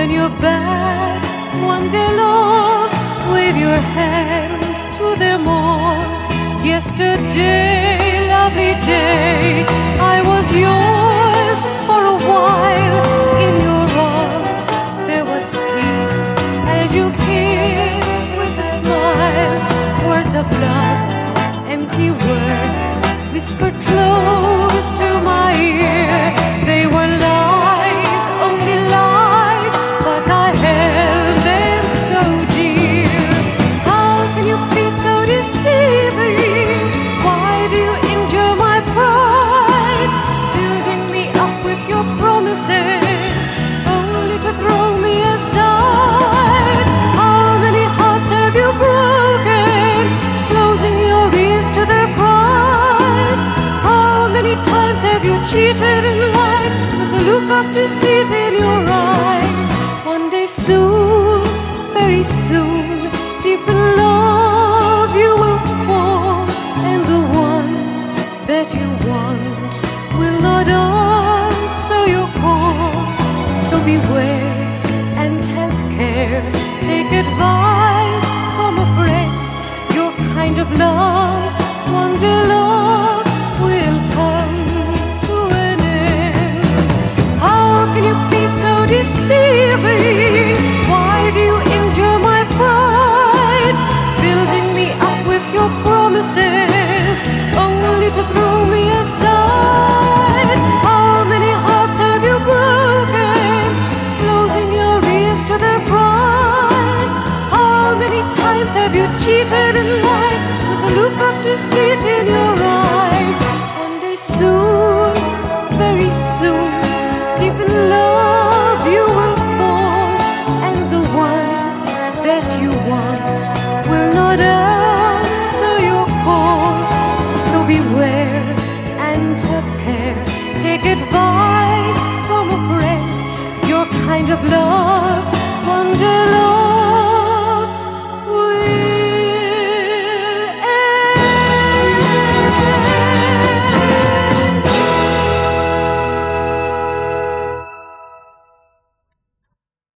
when you're bad. One day, love, wave your hand to them all. Yesterday, lovely day, I was yours for a while. In your arms there was peace as you kissed with a smile. Words of love, empty words, whispered close to my ear. They were lies, only lies, but I held them so dear. How can you be so deceiving? Why do you injure my pride? Building me up with your promises, only to throw me aside. How many hearts have you broken, closing your ears to their cries? How many times have you cheated and lied with the look of deceit in your eyes? One day soon, very soon, deep in love you will fall, and the one that you want will not answer your call. So beware and have care, take advice from a friend. Your kind of love, one day love, will come to an end. How can you be so deceiving? Why do you injure my pride? Building me up with your promises, only to throw me aside. How many hearts have you broken, closing your ears to their cries? How many times have you cheated and lied with the look of deceit in your eyes? One day soon, very soon, deep in love you will fall, and the one that you want will not answer your call. So beware and have care, take advice from a friend. Your kind of love, one day love